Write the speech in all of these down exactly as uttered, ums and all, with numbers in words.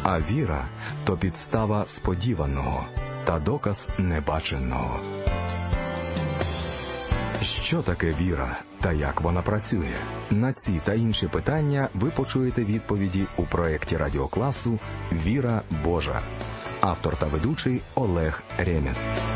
А віра – то підстава сподіваного та доказ небаченого. Що таке віра та як вона працює? На ці та інші питання ви почуєте відповіді у проєкті радіокласу «Віра Божа». Автор та ведучий Олег Ремес.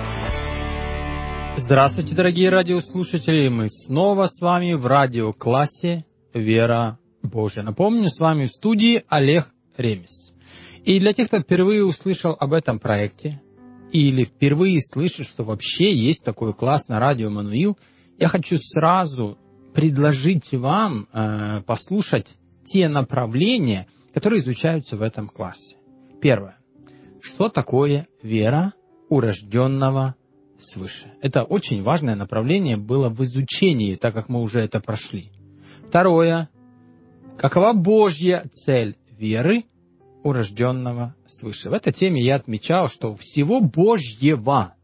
Здравствуйте, дорогие радиослушатели! Мы снова с вами в радиоклассе «Вера Божия». Напомню, с вами в студии Олег Ремес. И для тех, кто впервые услышал об этом проекте, или впервые слышит, что вообще есть такой класс на радио «Эммануил», я хочу сразу предложить вам э, послушать те направления, которые изучаются в этом классе. Первое. Что такое вера у рожденного свыше? Это очень важное направление было в изучении, так как мы уже это прошли. Второе. Какова Божья цель веры у рожденного свыше? В этой теме я отмечал, что у всего Божьего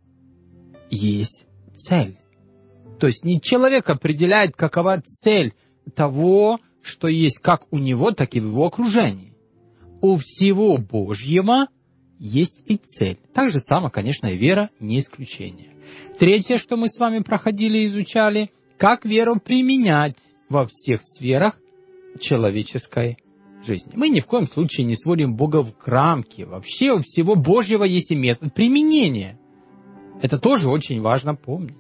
есть цель. То есть не человек определяет, какова цель того, что есть как у него, так и в его окружении. У всего Божьего есть и цель. Так же само, конечно, и вера не исключение. Третье, что мы с вами проходили и изучали, как веру применять во всех сферах человеческой жизни. Мы ни в коем случае не сводим Бога в рамки. Вообще у всего Божьего есть и метод применения. Это тоже очень важно помнить.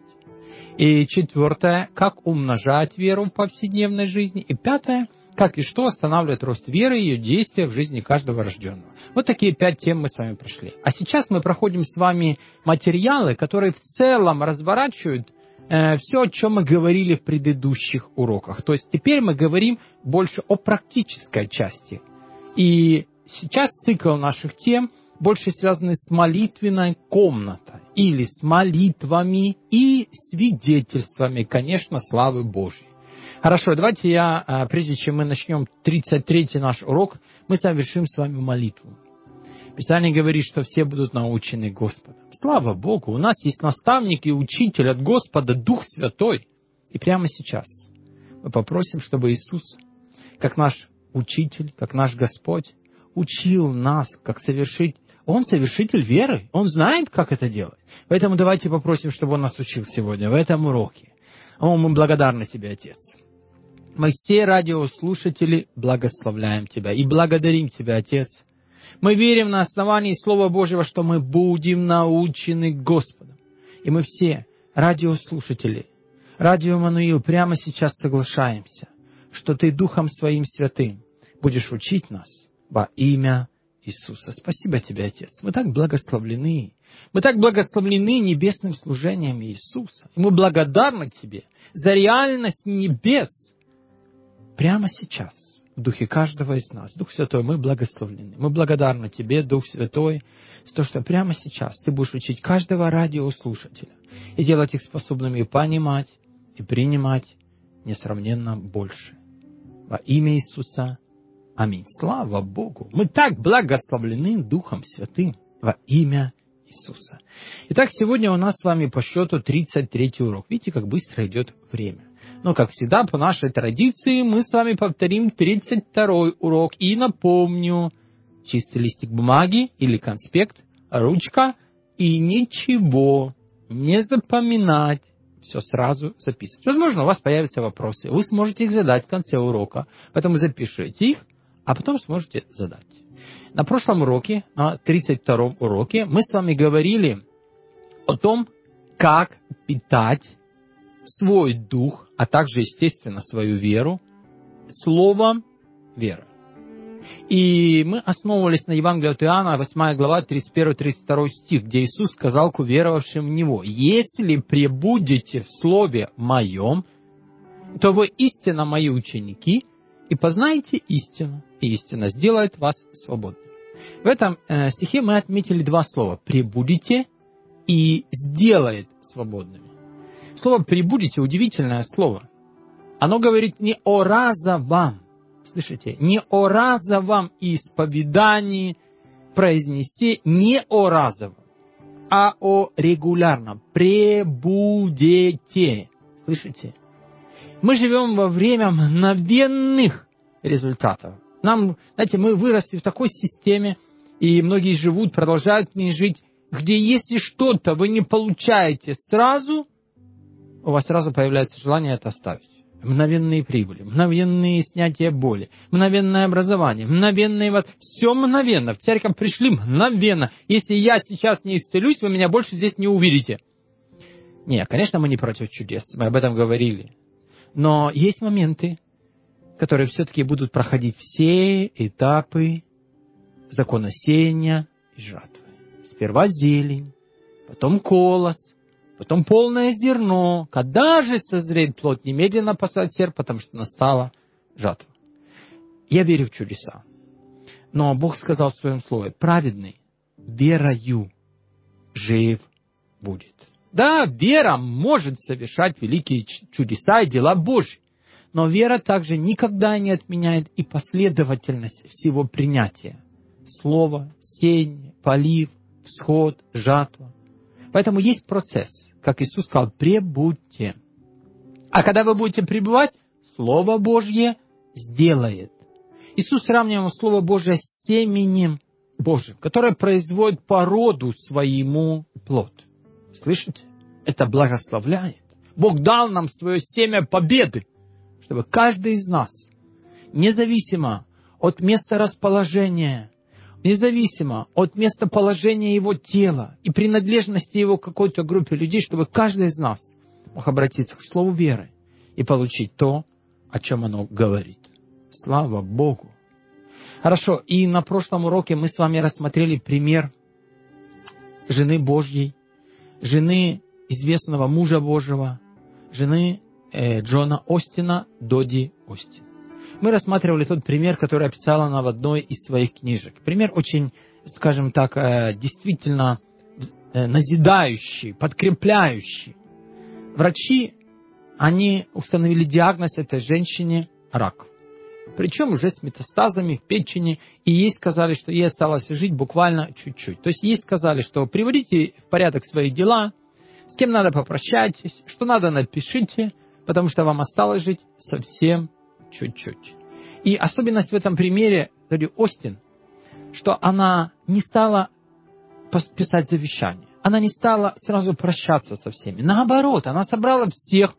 И четвертое, как умножать веру в повседневной жизни. И пятое, как и что останавливает рост веры и ее действия в жизни каждого рожденного. Вот такие пять тем мы с вами прошли. А сейчас мы проходим с вами материалы, которые в целом разворачивают э, все, о чем мы говорили в предыдущих уроках. То есть теперь мы говорим больше о практической части. И сейчас цикл наших тем больше связаны с молитвенной комнатой, или с молитвами и свидетельствами, конечно, славы Божьей. Хорошо, давайте я, прежде чем мы начнем тридцать третий наш урок, мы совершим с вами молитву. Писание говорит, что все будут научены Господом. Слава Богу, у нас есть наставник и учитель от Господа, Дух Святой. И прямо сейчас мы попросим, чтобы Иисус, как наш учитель, как наш Господь, учил нас, как совершить. Он совершитель веры, Он знает, как это делать. Поэтому давайте попросим, чтобы Он нас учил сегодня, в этом уроке. О, мы благодарны Тебе, Отец. Мы все радиослушатели благословляем Тебя и благодарим Тебя, Отец. Мы верим на основании Слова Божьего, что мы будем научены Господом. И мы все радиослушатели, радио Эммануил, прямо сейчас соглашаемся, что Ты Духом Своим Святым будешь учить нас во имя Иисуса. Спасибо Тебе, Отец. Мы так благословлены. Мы так благословлены небесным служением Иисуса. И мы благодарны Тебе за реальность небес прямо сейчас, в духе каждого из нас. Дух Святой, мы благословлены. Мы благодарны Тебе, Дух Святой, за то, что прямо сейчас Ты будешь учить каждого радиослушателя и делать их способными понимать и принимать несравненно больше. Во имя Иисуса. Аминь. Слава Богу. Мы так благословлены Духом Святым во имя Иисуса. Итак, сегодня у нас с вами по счету тридцать третий урок. Видите, как быстро идет время. Но, как всегда, по нашей традиции, мы с вами повторим тридцать второй урок. И напомню, чистый листик бумаги или конспект, ручка и ничего не запоминать. Все сразу записывать. Возможно, у вас появятся вопросы. Вы сможете их задать в конце урока. Поэтому запишите их, а потом сможете задать. На прошлом уроке, на тридцать втором уроке, мы с вами говорили о том, как питать свой дух, а также, естественно, свою веру, словом веры. И мы основывались на Евангелии от Иоанна, восьмая глава, тридцать первый тридцать второй стих, где Иисус сказал к уверовавшим в Него: «Если пребудете в Слове Моем, то вы истинно Мои ученики, и познаете истину, и истина сделает вас свободными». В этом э, стихе мы отметили два слова: «пребудете» и «сделает свободными». Слово «пребудете» — удивительное слово. Оно говорит не о разовом, слышите, не о разовом исповедании, произнеси, не о разовом, а о регулярном. Пребудете. Слышите? Мы живем во время мгновенных результатов. Нам, знаете, мы выросли в такой системе, И многие живут, продолжают в ней жить, где если что-то вы не получаете сразу, у вас сразу появляется желание это оставить. Мгновенные прибыли, мгновенные снятия боли, мгновенное образование, мгновенные... Вот, все мгновенно. В церковь пришли мгновенно. Если я сейчас не исцелюсь, вы меня больше здесь не увидите. Нет, конечно, мы не против чудес, мы об этом говорили. Но есть моменты, которые все-таки будут проходить все этапы закона сеяния и жатвы. Сперва зелень, потом колос, потом полное зерно. Когда же созреет плод, немедленно посадить серп, потому что настала жатва. Я верю в чудеса. Но Бог сказал в своем слове: праведный верою жив будет. Да, вера может совершать великие чудеса и дела Божьи. Но вера также никогда не отменяет и последовательность всего принятия. Слово, сеяние, полив, всход, жатва. Поэтому есть процесс. Как Иисус сказал, пребудьте. А когда вы будете пребывать, Слово Божье сделает. Иисус сравнивал Слово Божье с семенем Божьим, которое производит по роду своему плод. Слышите? Это благословляет. Бог дал нам свое семя победы, чтобы каждый из нас, независимо от места расположения, независимо от местоположения его тела и принадлежности его к какой-то группе людей, чтобы каждый из нас мог обратиться к слову веры и получить то, о чем оно говорит. Слава Богу! Хорошо, и на прошлом уроке мы с вами рассмотрели пример жены Божьей, жены известного мужа Божьего, жены э, Джона Остина, Доди Остин. Мы рассматривали тот пример, который описала она в одной из своих книжек. Пример очень, скажем так, действительно назидающий, подкрепляющий. Врачи, они установили диагноз этой женщине – рак. Причем уже с метастазами в печени. И ей сказали, что ей осталось жить буквально чуть-чуть. То есть ей сказали, что приводите в порядок свои дела, с кем надо попрощайтесь, что надо напишите, потому что вам осталось жить совсем чуть-чуть. И особенность в этом примере Доди Остин, что она не стала писать завещание. Она не стала сразу прощаться со всеми. Наоборот, она собрала всех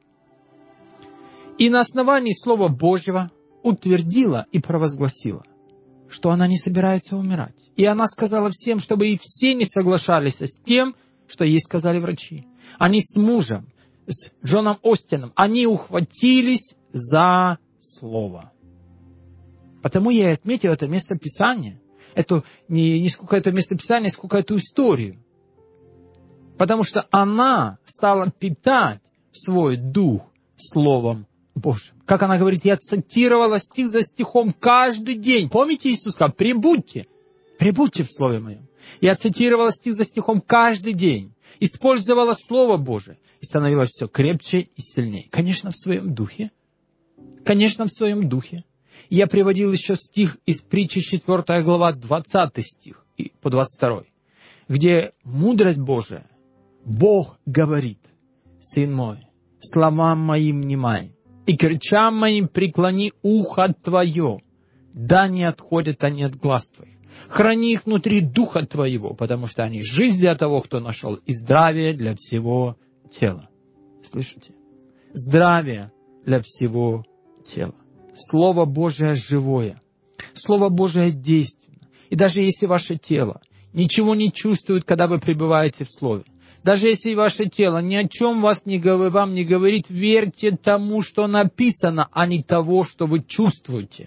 и на основании Слова Божьего утвердила и провозгласила, что она не собирается умирать. И она сказала всем, чтобы и все не соглашались с тем, что ей сказали врачи. Они с мужем, с Джоном Остином, они ухватились за Слово. Потому я и отметил это местописание. Это не, не сколько это местописание, сколько эту историю. Потому что она стала питать свой дух Словом Божьим. Как она говорит, я цитировала стих за стихом каждый день. Помните, Иисус сказал, прибудьте, прибудьте в Слове Моем. Я цитировала стих за стихом каждый день. Использовала Слово Божие. И становилась все крепче и сильнее. Конечно, в своем духе. Конечно, в своем духе. Я приводил еще стих из притчи четвёртая глава, двадцатый стих по двадцать второй, где мудрость Божия, Бог говорит, сын мой, словам моим внимай, и к речам моим преклони ухо твое, да не отходят они от глаз твоих. Храни их внутри духа твоего, потому что они жизнь для того, кто нашел, и здравие для всего тела. Слышите? Здравие для всего тела. Слово Божие живое. Слово Божие действенно. И даже если ваше тело ничего не чувствует, когда вы пребываете в Слове, даже если ваше тело ни о чем вас не, вам не говорит, верьте тому, что написано, а не того, что вы чувствуете.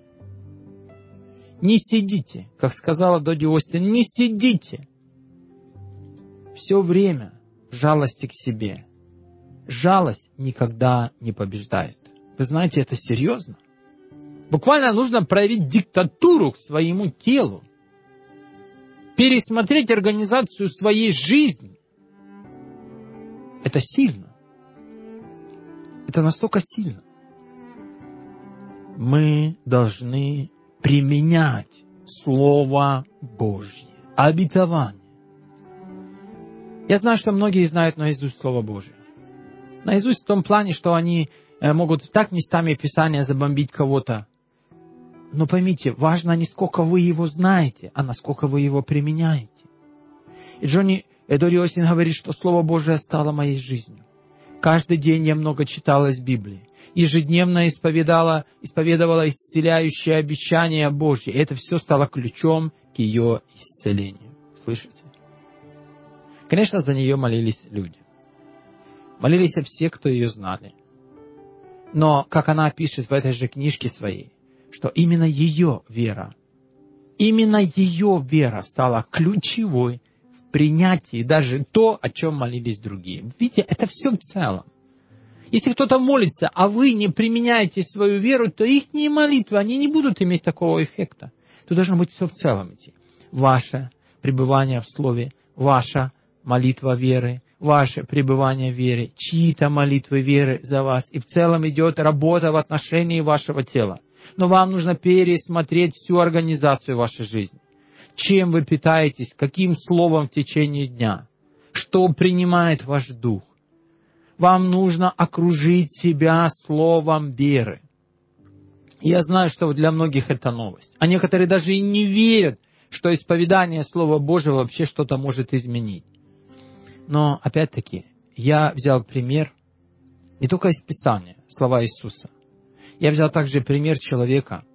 Не сидите, как сказала Доди Остин, не сидите все время в жалости к себе. Жалость никогда не побеждает. Вы знаете, это серьезно. Буквально нужно проявить диктатуру к своему телу. Пересмотреть организацию своей жизни. Это сильно. Это настолько сильно. Мы должны применять Слово Божье. Обетование. Я знаю, что многие знают наизусть Слово Божье. Наизусть в том плане, что они могут так местами Писания забомбить кого-то. Но поймите, важно не сколько вы его знаете, а насколько вы его применяете. И Джонни Эдори Остин говорит, что Слово Божие стало моей жизнью. Каждый день я много читала из Библии. Ежедневно исповедала, исповедовала исцеляющие обещания Божьи. И это все стало ключом к ее исцелению. Слышите? Конечно, за нее молились люди. Молились все, кто ее знали. Но, как она пишет в этой же книжке своей, что именно ее вера, именно ее вера стала ключевой в принятии даже то, о чем молились другие. Видите, это все в целом. Если кто-то молится, а вы не применяете свою веру, то их молитвы, они не будут иметь такого эффекта. Тут должно быть все в целом идти. Ваше пребывание в Слове, ваша молитва веры, ваше пребывание в вере, чьи-то молитвы веры за вас. И в целом идет работа в отношении вашего тела. Но вам нужно пересмотреть всю организацию вашей жизни. Чем вы питаетесь, каким словом в течение дня, что принимает ваш дух. Вам нужно окружить себя словом веры. Я знаю, что для многих это новость. А некоторые даже и не верят, что исповедание Слова Божьего вообще что-то может изменить. Но, опять-таки, я взял пример не только из Писания, слова Иисуса. Я взял также пример человека,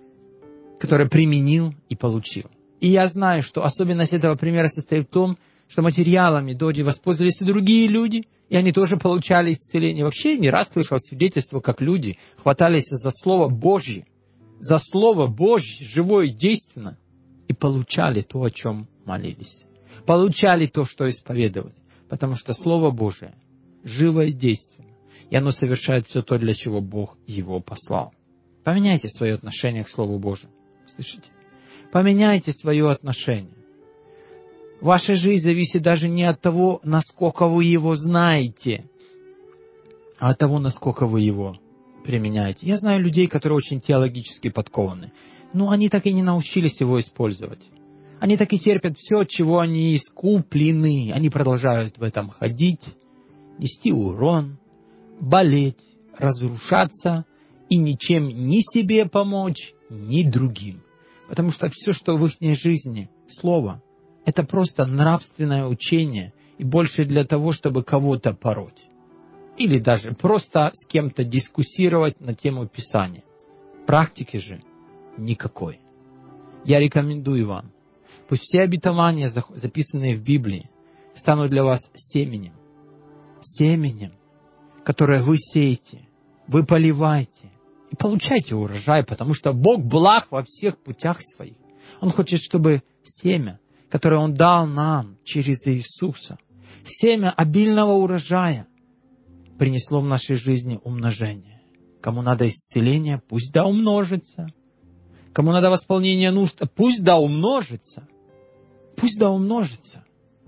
который применил и получил. И я знаю, что особенность этого примера состоит в том, что материалами Доди воспользовались и другие люди, и они тоже получали исцеление. Вообще не раз слышал свидетельство, как люди хватались за Слово Божье, за Слово Божье, живое и действенно, и получали то, о чем молились. Получали то, что исповедовали. Потому что Слово Божие живо и действенно, и оно совершает все то, для чего Бог его послал. Поменяйте свое отношение к Слову Божьему. Слышите? Поменяйте свое отношение. Ваша жизнь зависит даже не от того, насколько вы его знаете, а от того, насколько вы его применяете. Я знаю людей, которые очень теологически подкованы, но они так и не научились его использовать. Они так и терпят все, от чего они искуплены. Они продолжают в этом ходить, нести урон, болеть, разрушаться и ничем ни себе помочь, ни другим. Потому что все, что в их жизни, слово, это просто нравственное учение и больше для того, чтобы кого-то пороть. Или даже просто с кем-то дискуссировать на тему Писания. Практики же никакой. Я рекомендую вам, пусть все обетования, записанные в Библии, станут для вас семенем. Семенем, которое вы сеете, вы поливаете и получаете урожай, потому что Бог благ во всех путях своих. Он хочет, чтобы семя, которое Он дал нам через Иисуса, семя обильного урожая, принесло в нашей жизни умножение. Кому надо исцеление, пусть да умножится. Кому надо восполнение нужд, пусть да умножится. Пусть да умножится.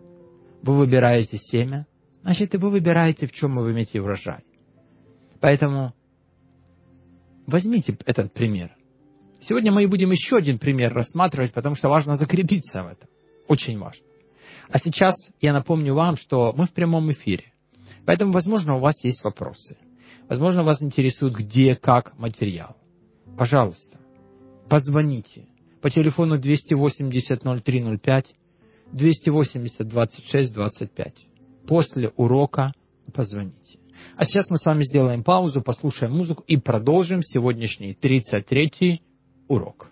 Вы выбираете семя, значит, и вы выбираете, в чем вы имеете урожай. Поэтому возьмите этот пример. Сегодня мы будем еще один пример рассматривать, потому что важно закрепиться в этом. Очень важно. А сейчас я напомню вам, что мы в прямом эфире. Поэтому, возможно, у вас есть вопросы. Возможно, вас интересует, где, как материал. Пожалуйста, позвоните по телефону двести восемьдесят ноль три ноль пять, двести восемьдесят двадцать шесть двадцать пять. После урока позвоните. А сейчас мы с вами сделаем паузу, послушаем музыку и продолжим сегодняшний тридцать третий урок.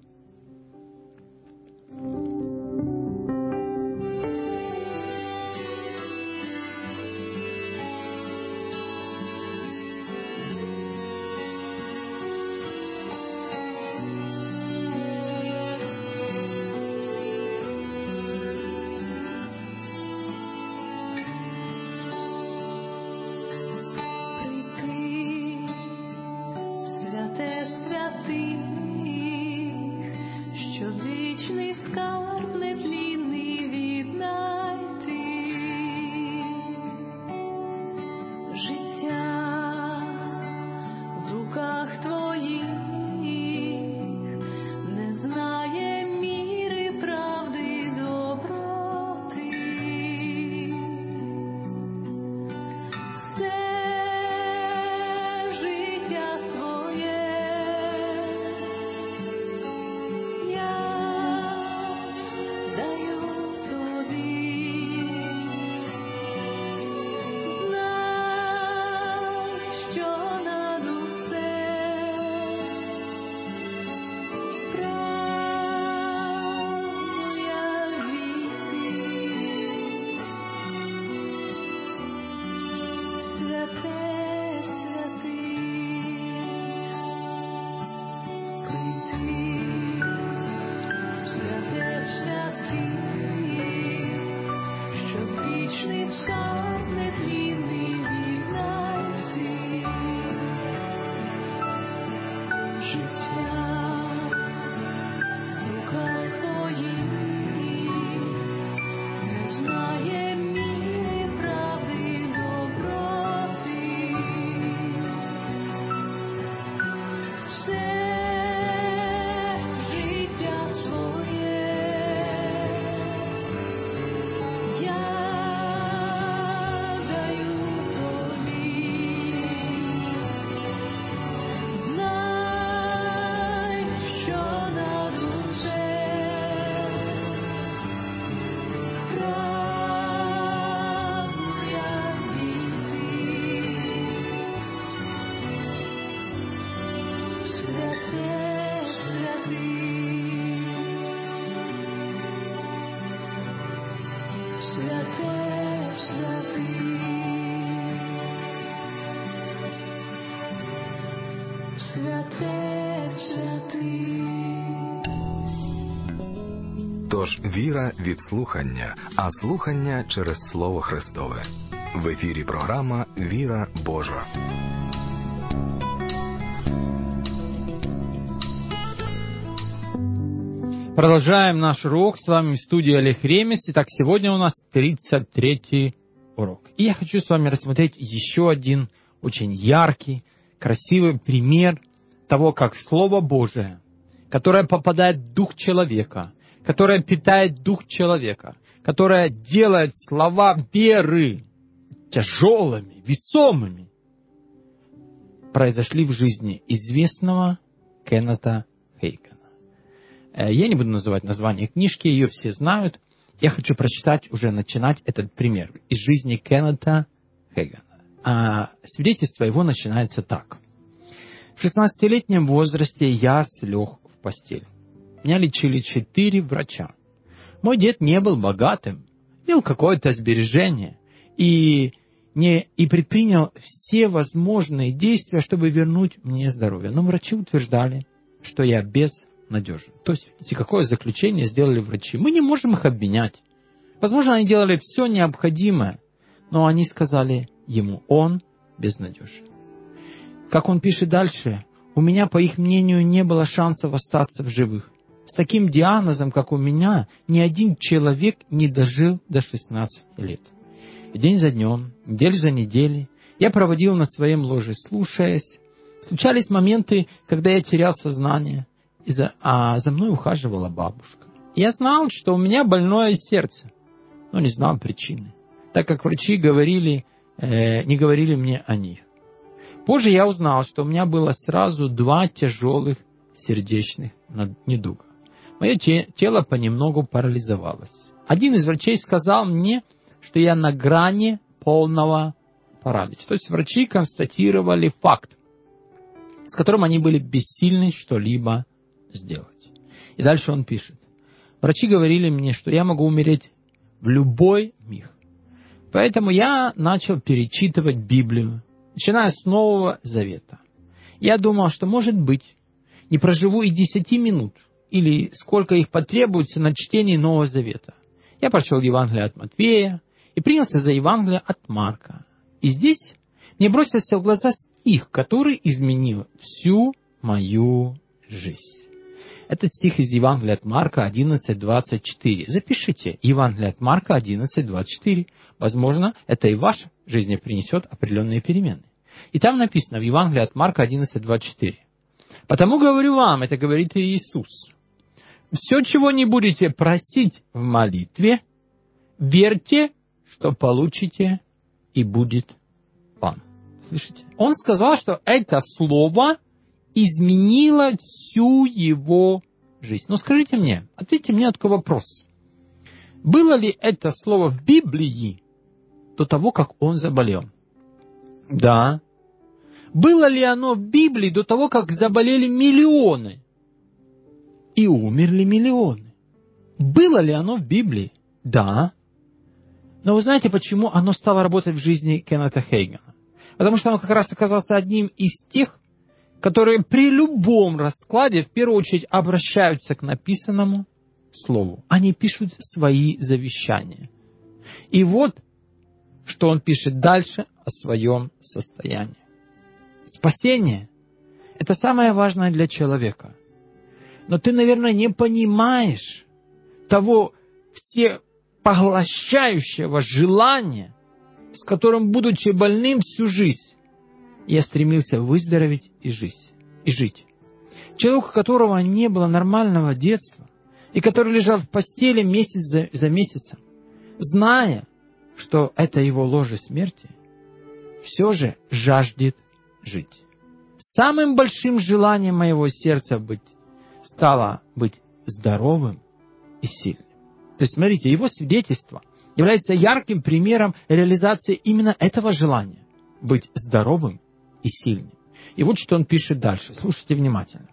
Тож віра від слухання, а слухання через Слово Христове. В ефірі програма «Віра Божа». Продолжаем наш урок. С вами в студии Олег Ремес. Итак, сегодня у нас тридцать третий урок. И я хочу с вами рассмотреть еще один очень яркий, красивый пример того, как Слово Божие, которое попадает в дух человека, которое питает дух человека, которое делает слова веры тяжелыми, весомыми, произошли в жизни известного Кеннета Хейгена. Я не буду называть название книжки, ее все знают. Я хочу прочитать, уже начинать этот пример из жизни Кеннета Хейгена. А свидетельство его начинается так. В шестнадцатилетнем возрасте я слег в постель. Меня лечили четыре врача. Мой дед не был богатым, имел какое-то сбережение и, не, и предпринял все возможные действия, чтобы вернуть мне здоровье. Но врачи утверждали, что я безнадежен. То есть, видите, какое заключение сделали врачи? Мы не можем их обвинять. Возможно, они делали все необходимое, но они сказали ему, он безнадежен. Как он пишет дальше, у меня, по их мнению, не было шансов остаться в живых. С таким диагнозом, как у меня, ни один человек не дожил до шестнадцати лет. И день за днем, неделю за неделей, я проводил на своем ложе, слушаясь. Случались моменты, когда я терял сознание, и за, а за мной ухаживала бабушка. Я знал, что у меня больное сердце, но не знал причины, так как врачи говорили, э, не говорили мне о них. Позже я узнал, что у меня было сразу два тяжелых сердечных недуга. Мое те, тело понемногу парализовалось. Один из врачей сказал мне, что я на грани полного паралича. То есть врачи констатировали факт, с которым они были бессильны что-либо сделать. И дальше он пишет. Врачи говорили мне, что я могу умереть в любой миг. Поэтому я начал перечитывать Библию, начиная с Нового Завета. Я думал, что, может быть, не проживу и десяти минут, или сколько их потребуется на чтении Нового Завета. Я прочел Евангелие от Матфея и принялся за Евангелие от Марка. И здесь мне бросился в глаза стих, который изменил всю мою жизнь. Это стих из Евангелия от Марка одиннадцать двадцать четыре. Запишите Евангелие от Марка одиннадцать двадцать четыре. Возможно, это и в вашей жизни принесет определенные перемены. И там написано в Евангелии от Марка одиннадцать двадцать четыре. «Потому говорю вам, это говорит Иисус, все, чего не будете просить в молитве, верьте, что получите, и будет вам». Слышите? Он сказал, что это слово изменило всю его жизнь. Но скажите мне, ответьте мне на такой вопрос. Было ли это слово в Библии до того, как он заболел? Да. Было ли оно в Библии до того, как заболели миллионы и умерли миллионы? Было ли оно в Библии? Да. Но вы знаете, почему оно стало работать в жизни Кеннета Хейгена? Потому что он как раз оказался одним из тех, которые при любом раскладе в первую очередь обращаются к написанному слову. Они пишут свои завещания. И вот, что он пишет дальше о своем состоянии. Спасение – это самое важное для человека. Но ты, наверное, не понимаешь того всепоглощающего желания, с которым, будучи больным всю жизнь, я стремился выздороветь и жить. И жить. Человек, у которого не было нормального детства, и который лежал в постели месяц за, за месяцем, зная, что это его ложе смерти, все же жаждет жить. Самым большим желанием моего сердца быть, стало быть здоровым и сильным. То есть, смотрите, его свидетельство является ярким примером реализации именно этого желания – быть здоровым и сильным. И вот что он пишет дальше. Слушайте внимательно.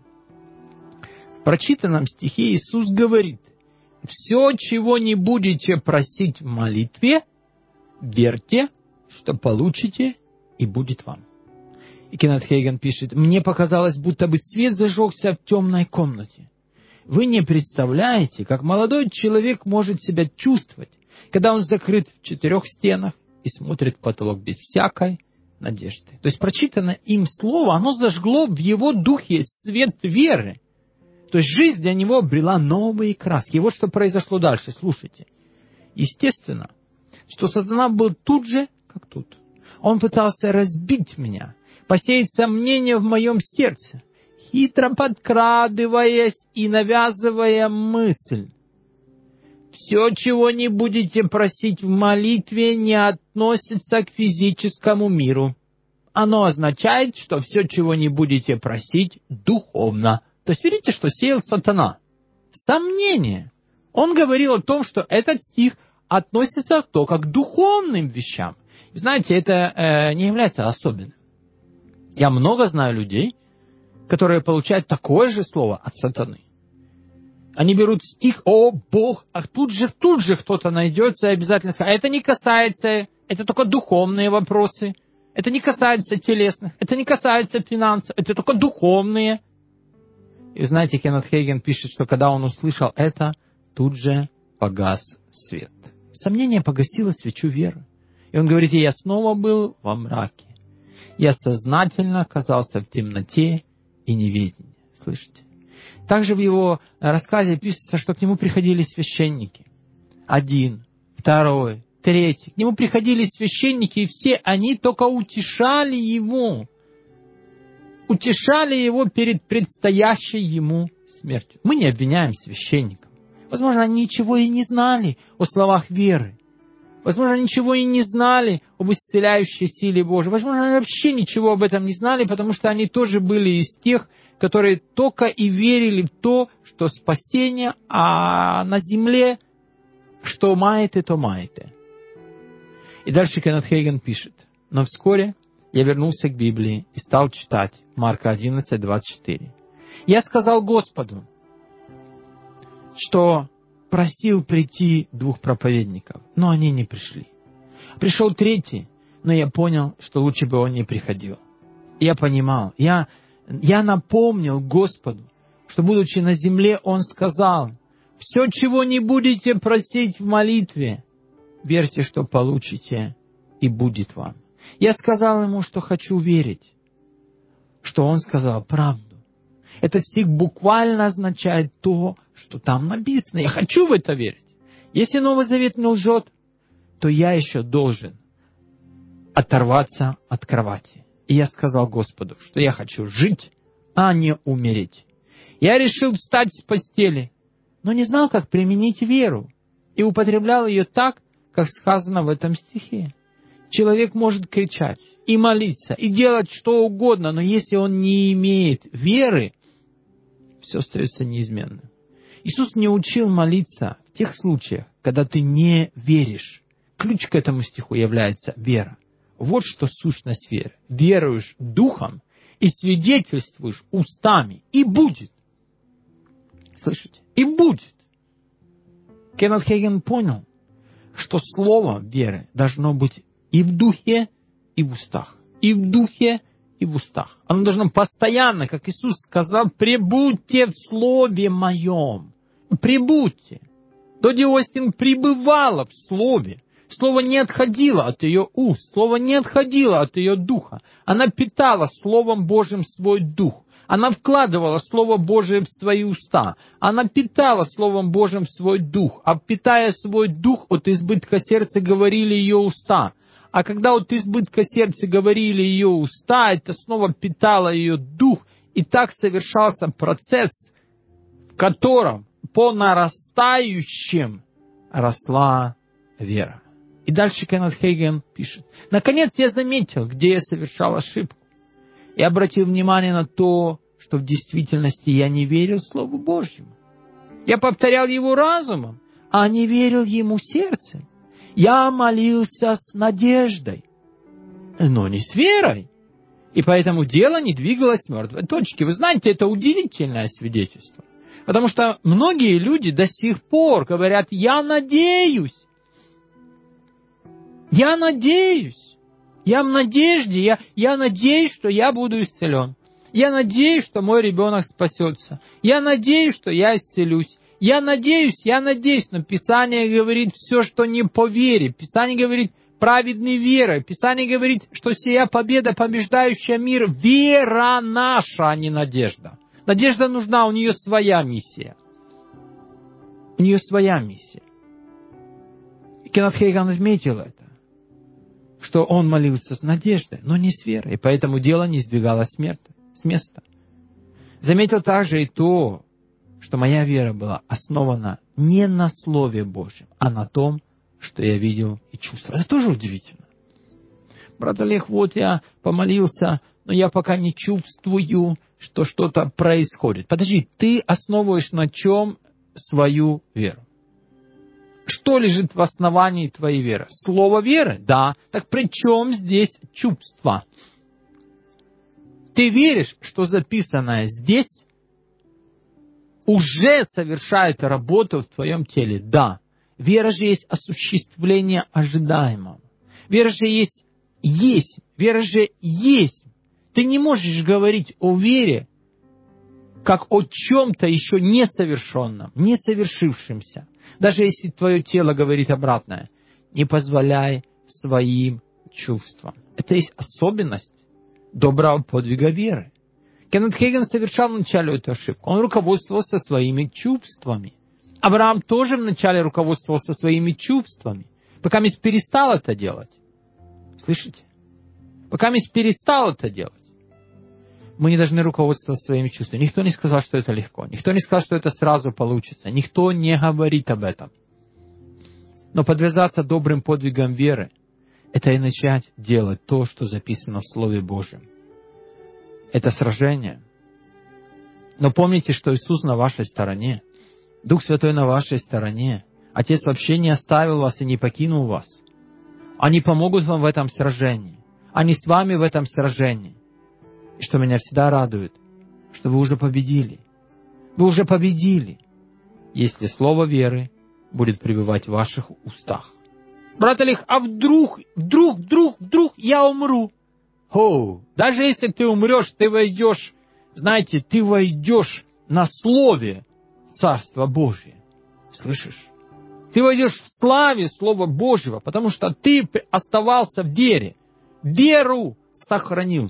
В прочитанном стихе Иисус говорит: «Все, чего не будете просить в молитве, верьте, что получите, и будет вам». И Кеннет Хейген пишет: «Мне показалось, будто бы свет зажегся в темной комнате. Вы не представляете, как молодой человек может себя чувствовать, когда он закрыт в четырех стенах и смотрит в потолок без всякой надежды». То есть прочитанное им слово, оно зажгло в его духе свет веры. То есть жизнь для него обрела новые краски. И вот что произошло дальше, слушайте. Естественно, что сатана был тут же, как тут. Он пытался разбить меня, посеять сомнения в моем сердце, хитро подкрадываясь и навязывая мысль: все, чего не будете просить в молитве, не относится к физическому миру. Оно означает, что все, чего не будете просить, духовно. То есть, видите, что сеял сатана? Сомнение. Он говорил о том, что этот стих относится только к духовным вещам. И знаете, это э, не является особенным. Я много знаю людей, которые получают такое же слово от сатаны. Они берут стих: «О, Бог», а тут же, тут же кто-то найдется и обязательно скажет: «Это не касается, это только духовные вопросы, это не касается телесных, это не касается финансов, это только духовные». И знаете, Кеннет Хейген пишет, что когда он услышал это, тут же погас свет. Сомнение погасило свечу веры. И он говорит: «И я снова был во мраке. Я сознательно оказался в темноте и неведении». Слышите? Также в его рассказе пишется, что к нему приходили священники. Один, второй, третий. К нему приходили священники, и все они только утешали его. Утешали его перед предстоящей ему смертью. Мы не обвиняем священников. Возможно, они ничего и не знали о словах веры. Возможно, они ничего и не знали об исцеляющей силе Божией. Возможно, они вообще ничего об этом не знали, потому что они тоже были из тех, которые только и верили в то, что спасение, а на земле что маете, то маете. И дальше Кеннет Хейген пишет: «Но вскоре я вернулся к Библии и стал читать Марка одиннадцать, двадцать четыре. Я сказал Господу, что просил прийти двух проповедников, но они не пришли. Пришел третий, но я понял, что лучше бы он не приходил. Я понимал, я, я напомнил Господу, что, будучи на земле, Он сказал: все, чего не будете просить в молитве, верьте, что получите, и будет вам. Я сказал ему, что хочу верить, что он сказал правду. Этот стих буквально означает то, что там написано. Я хочу в это верить. Если Новый Завет не лжет, то я еще должен оторваться от кровати. И я сказал Господу, что я хочу жить, а не умереть. Я решил встать с постели, но не знал, как применить веру, и употреблял ее так, как сказано в этом стихе. Человек может кричать и молиться, и делать что угодно, но если он не имеет веры, все остается неизменным. Иисус не учил молиться в тех случаях, когда ты не веришь. Ключ к этому стиху является вера. Вот что сущность веры. Веруешь духом и свидетельствуешь устами, и будет. Слышите? И будет. Кеннет Хейген понял, что слово веры должно быть и в духе, и в устах. И в духе, и в устах. Оно должно постоянно, как Иисус сказал, пребудьте в слове моем. Пребудьте. Доди Остин пребывала в слове. Слово не отходило от ее уст. Слово не отходило от ее духа. Она питала Словом Божьим свой дух. Она вкладывала Слово Божие в свои уста. Она питала Словом Божьим свой дух. А питая свой дух, от избытка сердца говорили ее уста. А когда от избытка сердца говорили ее уста, это снова питало ее дух. И так совершался процесс, в котором по нарастающим росла вера. И дальше Кеннет Хейген пишет: «Наконец я заметил, где я совершал ошибку. И обратил внимание на то, что в действительности я не верил Слову Божьему. Я повторял его разумом, а не верил ему сердцем. Я молился с надеждой, но не с верой. И поэтому дело не двигалось с мертвой точки». Вы знаете, это удивительное свидетельство. Потому что многие люди до сих пор говорят: «Я надеюсь. Я надеюсь». Я в надежде, я, я надеюсь, что я буду исцелен. Я надеюсь, что мой ребенок спасется. Я надеюсь, что я исцелюсь. Я надеюсь, я надеюсь, но Писание говорит все, что не по вере. Писание говорит праведной верой. Писание говорит, что сия победа, побеждающая мир, вера наша, а не надежда. Надежда нужна, у нее своя миссия. У нее своя миссия. И Кеннет Хейган отметил это, что он молился с надеждой, но не с верой, и поэтому дело не сдвигалось с места. Заметил также и то, что моя вера была основана не на Слове Божьем, а на том, что я видел и чувствовал. Это тоже удивительно. Брат Олег, вот я помолился, но я пока не чувствую, что что-то происходит. Подожди, ты основываешь на чем свою веру? Что лежит в основании твоей веры? Слово веры? Да. Так при чем здесь чувства? Ты веришь, что записанное здесь уже совершает работу в твоем теле? Да. Вера же есть осуществление ожидаемого. Вера же есть есть. Вера же есть. Ты не можешь говорить о вере, как о чем-то еще несовершенном, несовершившемся. Даже если твое тело говорит обратное. Не позволяй своим чувствам. Это есть особенность доброго подвига веры. Кеннет Хейган совершал вначале эту ошибку. Он руководствовался своими чувствами. Авраам тоже вначале руководствовался своими чувствами. Пока Мисс перестал это делать. Слышите? Пока Мисс перестал это делать. Мы не должны руководствоваться своими чувствами. Никто не сказал, что это легко. Никто не сказал, что это сразу получится. Никто не говорит об этом. Но подвязаться добрым подвигом веры – это и начать делать то, что записано в Слове Божьем. Это сражение. Но помните, что Иисус на вашей стороне. Дух Святой на вашей стороне. Отец вообще не оставил вас и не покинул вас. Они помогут вам в этом сражении. Они с вами в этом сражении. И что меня всегда радует, что вы уже победили. Вы уже победили, если слово веры будет пребывать в ваших устах. Брат Олег, а вдруг, вдруг, вдруг, вдруг я умру? О, даже если ты умрешь, ты войдешь, знаете, ты войдешь на слове Царства Божие. Слышишь? Ты войдешь в славе Слова Божьего, потому что ты оставался в вере. Веру сохранил.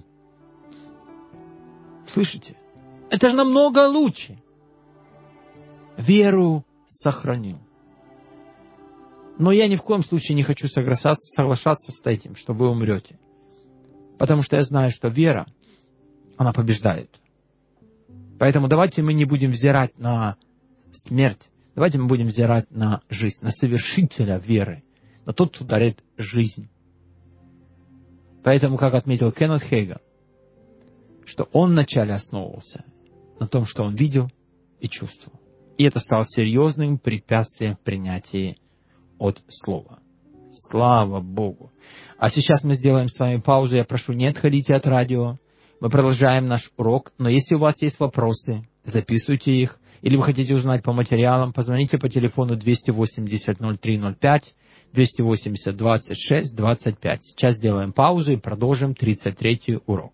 Слышите? Это же намного лучше. Веру сохранил. Но я ни в коем случае не хочу соглашаться, соглашаться с этим, что вы умрете. Потому что я знаю, что вера, она побеждает. Поэтому давайте мы не будем взирать на смерть. Давайте мы будем взирать на жизнь, на совершителя веры, на тот, кто дарит жизнь. Поэтому, как отметил Кеннет Хейган, что он вначале основывался на том, что он видел и чувствовал. И это стало серьезным препятствием в принятии от Слова. Слава Богу! А сейчас мы сделаем с вами паузу. Я прошу, не отходите от радио. Мы продолжаем наш урок. Но если у вас есть вопросы, записывайте их. Или вы хотите узнать по материалам, позвоните по телефону двести восемьдесят ноль три ноль пять, двести восемьдесят двадцать шесть двадцать пять. Сейчас сделаем паузу и продолжим тридцать третий урок.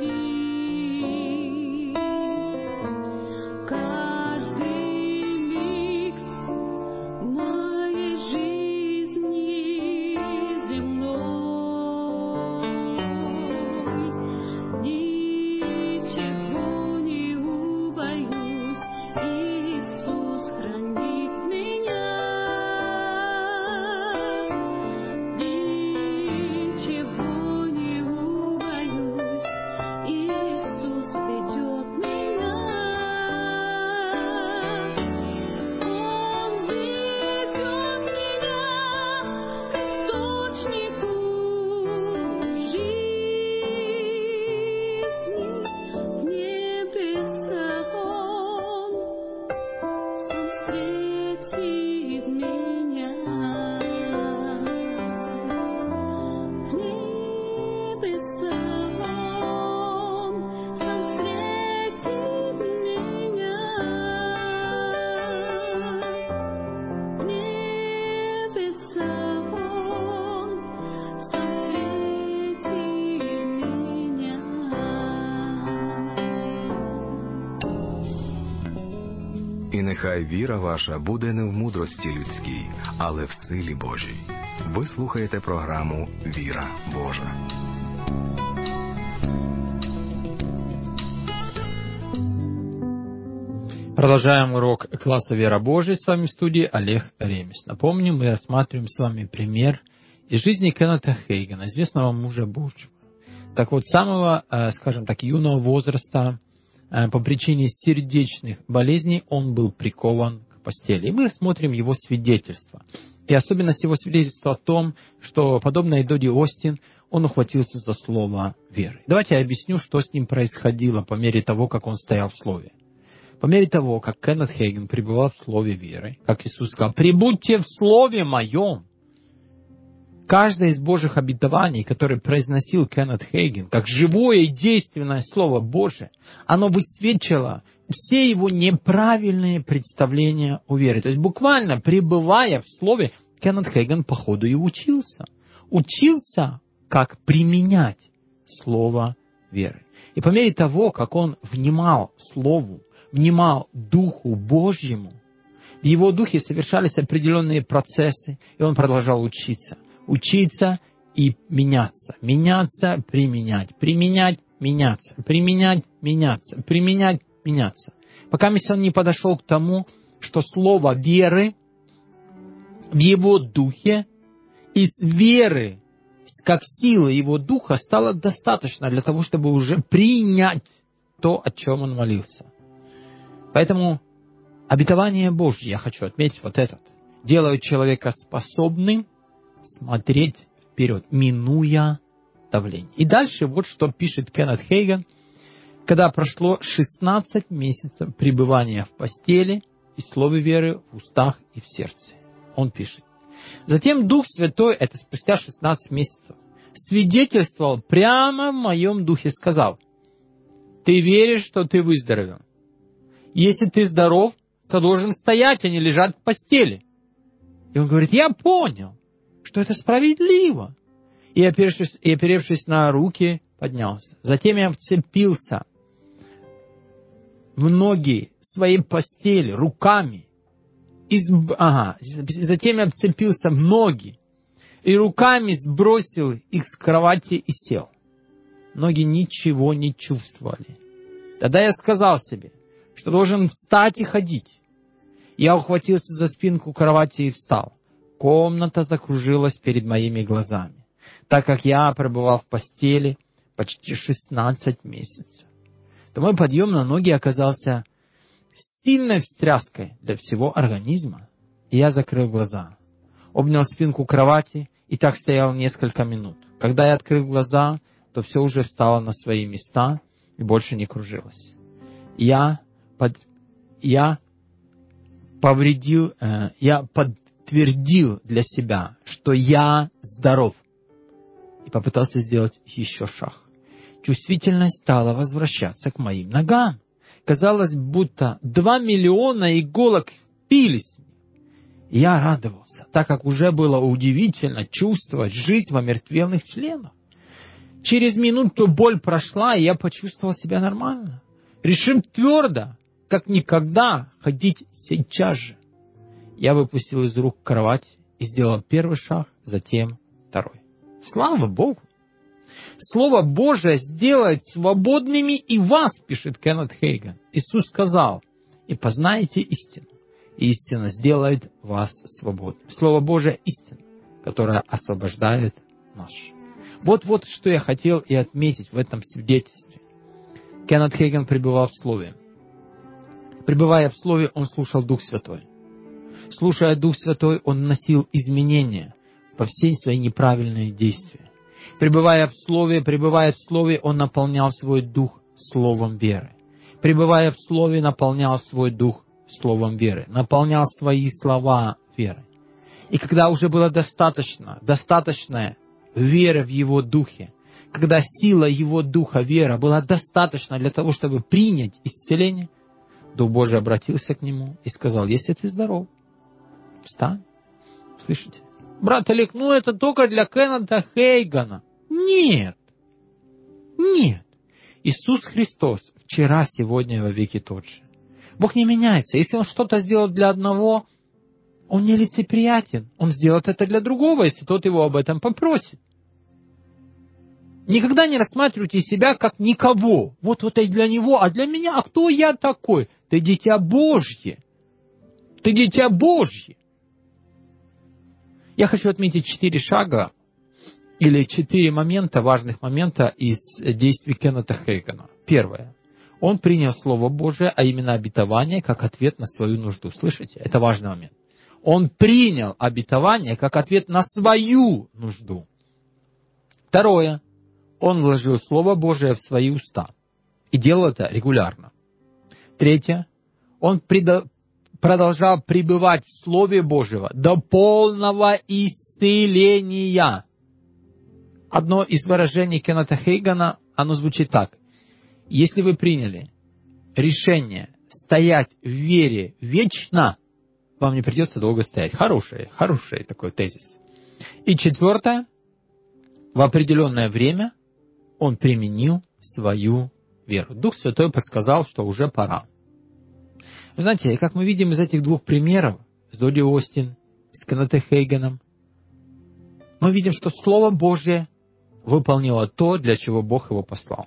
Каждый миг І нехай віра ваша буде не в мудрості людській, але в силі Божій. Ви слухаєте програму «Віра Божа». Продолжаем урок класса «Вера Божия». С вами в студии Олег Ремес. Напомню, мы рассматриваем с вами пример из жизни Кеннета Хейгена, известного мужа Божьего. Так вот, с самого, скажем так, юного возраста, по причине сердечных болезней, он был прикован к постели. И мы рассмотрим его свидетельство. И особенность его свидетельства в том, что, подобно Эдоди Остин, он ухватился за слово веры. Давайте я объясню, что с ним происходило по мере того, как он стоял в слове. По мере того, как Кеннет Хейген пребывал в слове веры, как Иисус сказал: «Пребудьте в слове моем». Каждое из Божьих обетований, которое произносил Кеннет Хейген, как живое и действенное Слово Божие, оно высвечивало все его неправильные представления о вере. То есть буквально пребывая в Слове, Кеннет Хейген по ходу и учился. Учился, как применять Слово веры. И по мере того, как он внимал Слову, внимал Духу Божьему, в его духе совершались определенные процессы, и он продолжал учиться. Учиться и меняться. Меняться, применять. Применять, меняться. Применять, меняться. Применять, меняться. Пока он не подошел к тому, что слово веры в его духе, из веры, как силы его духа, стало достаточно для того, чтобы уже принять то, о чем он молился. Поэтому обетование Божье, я хочу отметить вот этот, делают человека способным смотреть вперед, минуя давление. И дальше вот что пишет Кеннет Хейген, когда прошло шестнадцать месяцев пребывания в постели и слове веры в устах и в сердце. Он пишет: «Затем Дух Святой, это спустя шестнадцать месяцев, свидетельствовал прямо в моем духе, сказал: ты веришь, что ты выздоровел? Если ты здоров, то должен стоять, а не лежать в постели». И он говорит: я понял, что это справедливо. И, оперевшись, и оперевшись на руки, поднялся. Затем я вцепился в ноги своей постели руками. Из... Ага. Затем я вцепился в ноги и руками сбросил их с кровати и сел. Ноги ничего не чувствовали. Тогда я сказал себе, что должен встать и ходить. Я ухватился за спинку кровати и встал. Комната закружилась перед моими глазами, так как я пребывал в постели почти шестнадцать месяцев. То мой подъем на ноги оказался сильной встряской для всего организма, и я закрыл глаза, обнял спинку кровати и так стоял несколько минут. Когда я открыл глаза, то все уже встало на свои места и больше не кружилось. Я, под, я повредил, э, я под твердил для себя, что я здоров, и попытался сделать еще шаг. Чувствительность стала возвращаться к моим ногам. Казалось, будто два миллиона иголок впились в них. Я радовался, так как уже было удивительно чувствовать жизнь в омертвелых членах. Через минуту боль прошла, и я почувствовал себя нормально. Решил твердо, как никогда, ходить сейчас же. Я выпустил из рук кровать и сделал первый шаг, затем второй. Слава Богу! Слово Божие сделает свободными и вас, пишет Кеннет Хейген. Иисус сказал: и познаете истину, и истина сделает вас свободными. Слово Божие – истина, которая освобождает нас. Вот, вот что я хотел и отметить в этом свидетельстве. Кеннет Хейген пребывал в Слове. Пребывая в Слове, он слушал Дух Святой. Слушая Дух Святой, он вносил изменения во все свои неправильные действия. Пребывая в Слове, пребывая в Слове, он наполнял свой дух словом веры. Пребывая в Слове, наполнял свой дух словом веры. Наполнял свои слова верой. И когда уже было достаточно, достаточная вера в его духе, когда сила его духа, вера, была достаточна для того, чтобы принять исцеление, Дух Божий обратился к нему и сказал: если ты здоров, встань. Слышите? Брат Олег, ну это только для Кеннета Хейгена. Нет. Нет. Иисус Христос вчера, сегодня и во веки тот же. Бог не меняется. Если Он что-то сделал для одного, Он не лицеприятен. Он сделает это для другого, если тот его об этом попросит. Никогда не рассматривайте себя как никого. Вот это и для него, а для меня, а кто я такой? Ты дитя Божье. Ты дитя Божье. Я хочу отметить четыре шага или четыре момента, важных момента из действий Кеннета Хейгена. Первое. Он принял Слово Божие, а именно обетование, как ответ на свою нужду. Слышите? Это важный момент. Он принял обетование, как ответ на свою нужду. Второе. Он вложил Слово Божие в свои уста. И делал это регулярно. Третье. Он предо... продолжал пребывать в Слове Божьего до полного исцеления. Одно из выражений Кеннета Хейгена, оно звучит так. Если вы приняли решение стоять в вере вечно, вам не придется долго стоять. Хороший, хороший такой тезис. И четвертое. В определенное время он применил свою веру. Дух Святой подсказал, что уже пора. Вы знаете, как мы видим из этих двух примеров, с Доди Остин, с Кеннетом Хейгеном, мы видим, что Слово Божье выполнило то, для чего Бог его послал.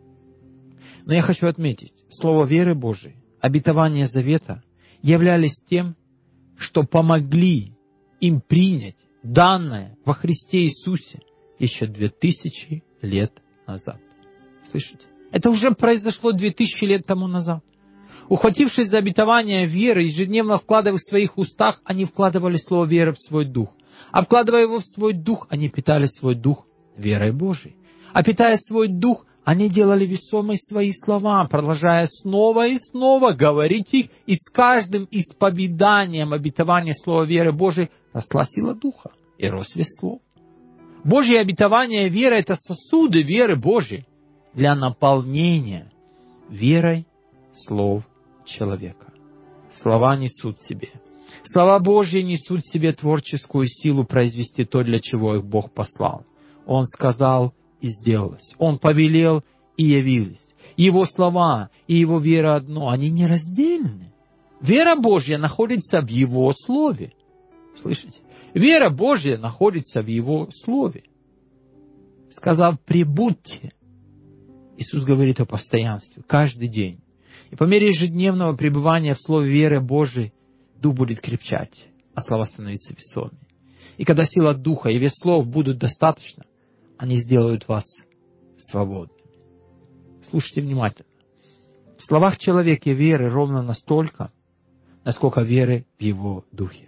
Но я хочу отметить, Слово веры Божией, обетование завета являлись тем, что помогли им принять данное во Христе Иисусе еще две тысячи лет назад. Слышите? Это уже произошло две тысячи лет тому назад. Ухватившись за обетование веры, ежедневно вкладывая в своих устах, они вкладывали слово веры в свой дух. А вкладывая его в свой дух, они питали свой дух верой Божией. А питая свой дух, они делали весомые свои слова, продолжая снова и снова говорить их, и с каждым исповеданием обетования слова веры Божией росла сила духа и рос вес слов. Божье обетование веры – это сосуды веры Божьей для наполнения верой слов человека. Слова несут в себе. Слова Божьи несут в себе творческую силу произвести то, для чего их Бог послал. Он сказал, и сделалось. Он повелел, и явились. Его слова и его вера одно, они нераздельны. Вера Божья находится в Его Слове. Слышите? Вера Божья находится в Его Слове. Сказав, прибудьте. Иисус говорит о постоянстве, каждый день. И по мере ежедневного пребывания в Слове веры Божией, Дух будет крепчать, а слова становятся весомыми. И когда сила Духа и вес слов будут достаточно, они сделают вас свободными. Слушайте внимательно. В словах человека веры ровно настолько, насколько веры в его духе.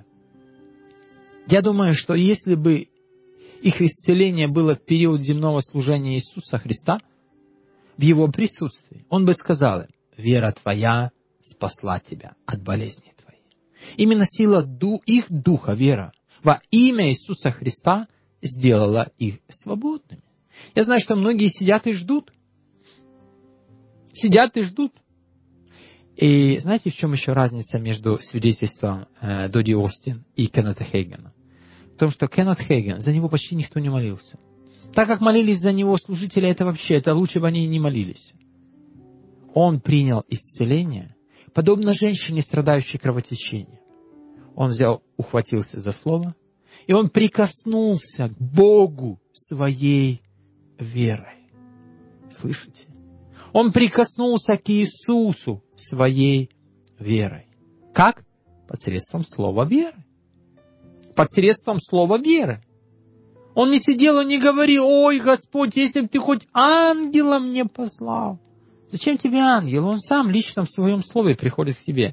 Я думаю, что если бы их исцеление было в период земного служения Иисуса Христа, в Его присутствии, Он бы сказал им, вера твоя спасла тебя от болезней твоей. Именно сила ду, их духа, вера, во имя Иисуса Христа сделала их свободными. Я знаю, что многие сидят и ждут. Сидят и ждут. И знаете, в чем еще разница между свидетельством э, Доди Остин и Кеннета Хейгена? В том, что Кеннет Хейген, за него почти никто не молился. Так как молились за него служители, это вообще, это лучше бы они и не молились. Он принял исцеление, подобно женщине, страдающей кровотечением. Он взял, ухватился за слово, и он прикоснулся к Богу своей верой. Слышите? Он прикоснулся к Иисусу своей верой. Как? Посредством слова веры. Посредством слова веры. Он не сидел и не говорил, ой, Господь, если бы ты хоть ангела мне послал. Зачем тебе ангел? Он сам лично в своем слове приходит к тебе.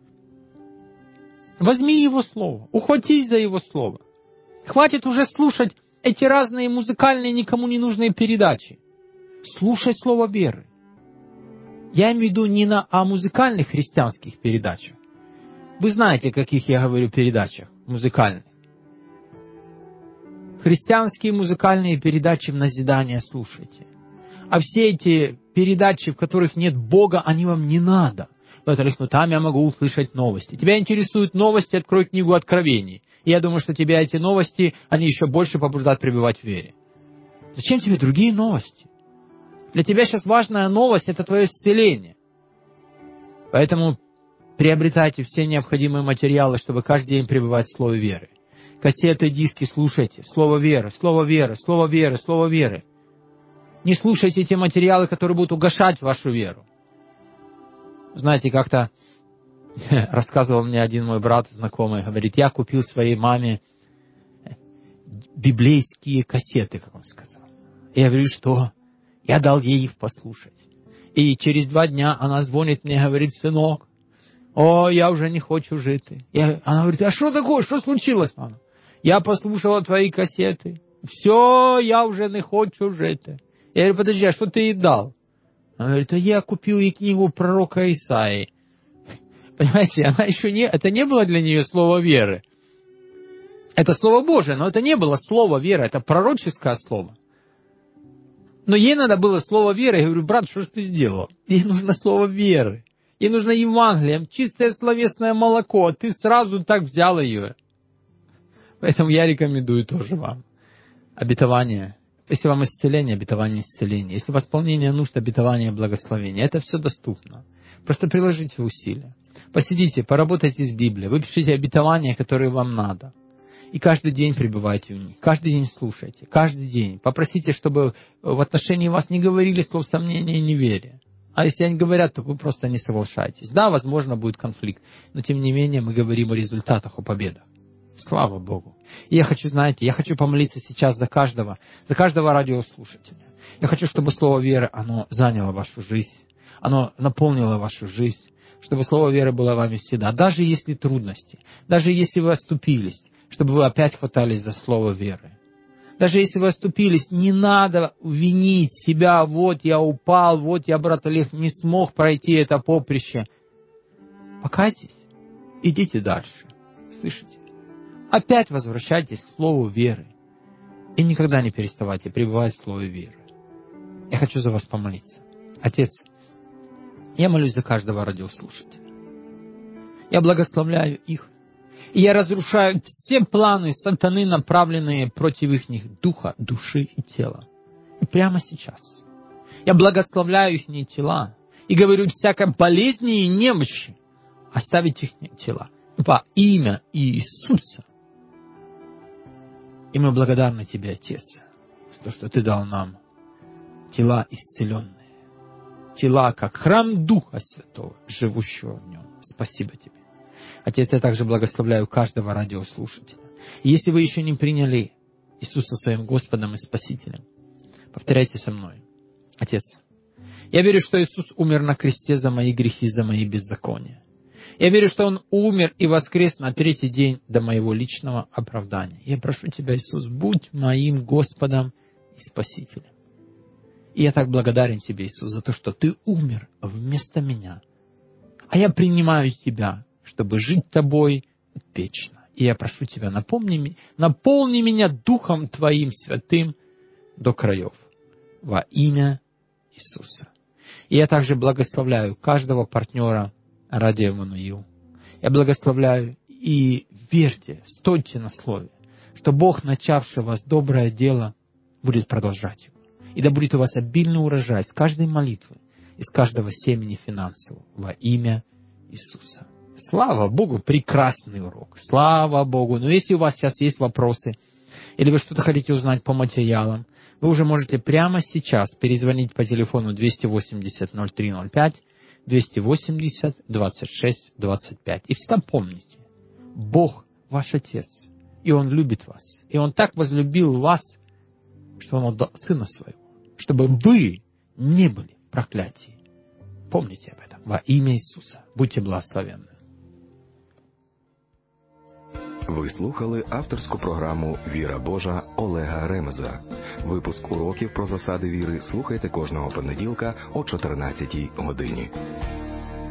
Возьми его слово, ухватись за его слово. Хватит уже слушать эти разные музыкальные, никому не нужные передачи. Слушай слово веры. Я имею в виду не на, а музыкальных христианских передачах. Вы знаете, о каких я говорю передачах музыкальных. Христианские музыкальные передачи в назидание слушайте. А все эти передачи, в которых нет Бога, они вам не надо. Потому что там я могу услышать новости. Тебя интересуют новости, открой книгу Откровений. И я думаю, что тебя эти новости, они еще больше побуждают пребывать в вере. Зачем тебе другие новости? Для тебя сейчас важная новость – это твое исцеление. Поэтому Приобретайте все необходимые материалы, чтобы каждый день пребывать в слове веры. Кассеты, диски слушайте. Слово веры, слово веры, слово веры, слово веры. Не слушайте те материалы, которые будут угошать вашу веру. Знаете, как-то рассказывал мне один мой брат, знакомый, говорит, я купил своей маме библейские кассеты, как он сказал. И я говорю, что? Я дал ей их послушать. И через два дня она звонит мне, говорит, сынок, о, я уже не хочу жить. Я, она говорит, а что такое, что случилось, мама? Я послушала твои кассеты. Все, я уже не хочу жить. Я говорю, подожди, а что ты ей дал? Она говорит, а я купил ей книгу пророка Исаии. Понимаете, она еще не, это не было для нее слово веры. Это слово Божие, но это не было слово веры, это пророческое слово. Но ей надо было слово веры. Я говорю, брат, что же ты сделал? Ей нужно слово веры. Ей нужно Евангелие, чистое словесное молоко. Ты сразу так взял ее. Поэтому я рекомендую тоже вам. Обетование. Если вам исцеление, обетование исцеления. Если восполнение нужд, обетование благословения. Это все доступно. Просто приложите усилия. Посидите, поработайте с Библией. Выпишите обетования, которые вам надо. И каждый день пребывайте в них. Каждый день слушайте. Каждый день. Попросите, чтобы в отношении вас не говорили слов сомнения и неверия. А если они говорят, то вы просто не соглашаетесь. Да, возможно, будет конфликт. Но тем не менее мы говорим о результатах, о победах. Слава Богу. И я хочу, знаете, я хочу помолиться сейчас за каждого, за каждого радиослушателя. Я хочу, чтобы слово веры, оно заняло вашу жизнь. Оно наполнило вашу жизнь. Чтобы слово веры было вами всегда. Даже если трудности. Даже если вы оступились. Чтобы вы опять хватались за слово веры. Даже если вы оступились, не надо винить себя. Вот я упал, вот я, брат Олег, не смог пройти это поприще. Покайтесь. Идите дальше. Слышите? Опять возвращайтесь к слову веры. И никогда не переставайте пребывать в слове веры. Я хочу за вас помолиться. Отец, я молюсь за каждого радиослушателя. Я благословляю их. И я разрушаю все планы сатаны, направленные против их духа, души и тела. И прямо сейчас. Я благословляю их тела. И говорю, всякой болезни и немощи оставить их тела. Во имя Иисуса. И мы благодарны Тебе, Отец, за то, что Ты дал нам тела исцеленные. Тела, как храм Духа Святого, живущего в нем. Спасибо Тебе. Отец, я также благословляю каждого радиослушателя. И если вы еще не приняли Иисуса своим Господом и Спасителем, повторяйте со мной. Отец, я верю, что Иисус умер на кресте за мои грехи, за мои беззакония. Я верю, что Он умер и воскрес на третий день до моего личного оправдания. Я прошу Тебя, Иисус, будь моим Господом и Спасителем. И я так благодарен Тебе, Иисус, за то, что Ты умер вместо меня. А я принимаю Тебя, чтобы жить Тобой вечно. И я прошу Тебя, напомни, наполни меня Духом Твоим святым до краев. Во имя Иисуса. И я также благословляю каждого партнера Радио Эммануил. Я благословляю и верьте, стойте на слове, что Бог, начавший вас доброе дело, будет продолжать его. И да будет у вас обильный урожай с каждой молитвы, из каждого семени финансового во имя Иисуса. Слава Богу, прекрасный урок. Слава Богу. Но если у вас сейчас есть вопросы, или вы что-то хотите узнать по материалам, вы уже можете прямо сейчас перезвонить по телефону двести восемьдесят ноль три ноль пять, двести восемьдесят двадцать шесть двадцать пять. И всегда помните, Бог ваш Отец, и Он любит вас. И Он так возлюбил вас, что Он отдал Сына Своего, чтобы вы не были в проклятии. Помните об этом. Во имя Иисуса. Будьте благословенны. Ви слухали авторську програму «Віра Божа» Олега Ремеза. Випуск уроків про засади віри слухайте кожного понеділка о чотирнадцятій годині.